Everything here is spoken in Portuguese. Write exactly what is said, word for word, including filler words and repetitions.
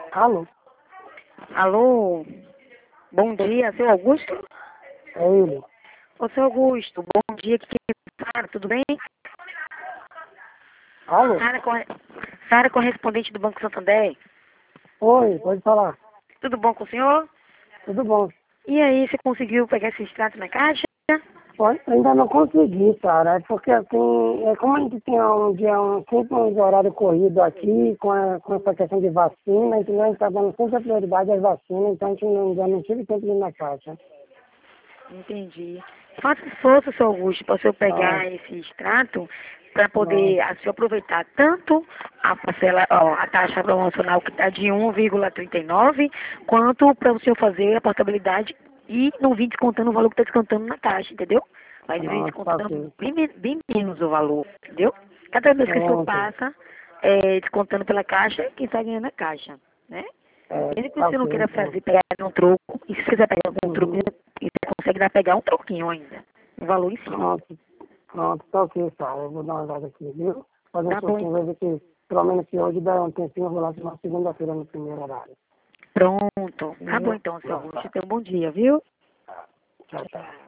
Alô? Alô? Bom dia, seu Augusto? É ele. Ô, seu Augusto, bom dia, aqui é Sara, tudo bem? Alô? Sara, corre... Sara, correspondente do Banco Santander. Oi, pode falar. Tudo bom com o senhor? Tudo bom? E aí, você conseguiu pegar esse extrato na caixa? Olha, ainda não consegui, cara. É porque assim, é como a gente tinha um dia, um, sempre um horário corrido aqui, com, a, com essa questão de vacina, então a gente está dando sempre a prioridade às vacinas, então a gente não, ainda não tive tempo de ir na caixa. Entendi. Faça esforço, seu Augusto, para o senhor Ah, pegar esse extrato para não, poder assim, aproveitar tanto a parcela, ó, a taxa promocional que está de um vírgula trinta e nove, quanto para o senhor fazer a portabilidade e não vir descontando o valor que está descontando na taxa, entendeu? Vai vir não, tá descontando ok. bem, men- bem menos o valor, entendeu? Cada vez que o senhor Pronto. passa é, descontando pela caixa, quem está ganhando é a caixa, né? É, Mesmo que tá você não ok, queira então. fazer, pegar um troco, e se quiser pegar um troco, Uhum. você consegue dar, pegar um troquinho ainda. Um valor em cima. Pronto. Pronto, tá ok, tá. Eu vou dar uma olhada aqui, viu? Fazer um Tá bom, pouquinho, então. ver que pelo menos que hoje dá um tempinho, eu vou lá na segunda-feira no primeiro horário. Pronto. Tá bom Viu? então, seu Não, Augusto. tá. Então, bom dia, viu? Tchau, tchau. Tchau.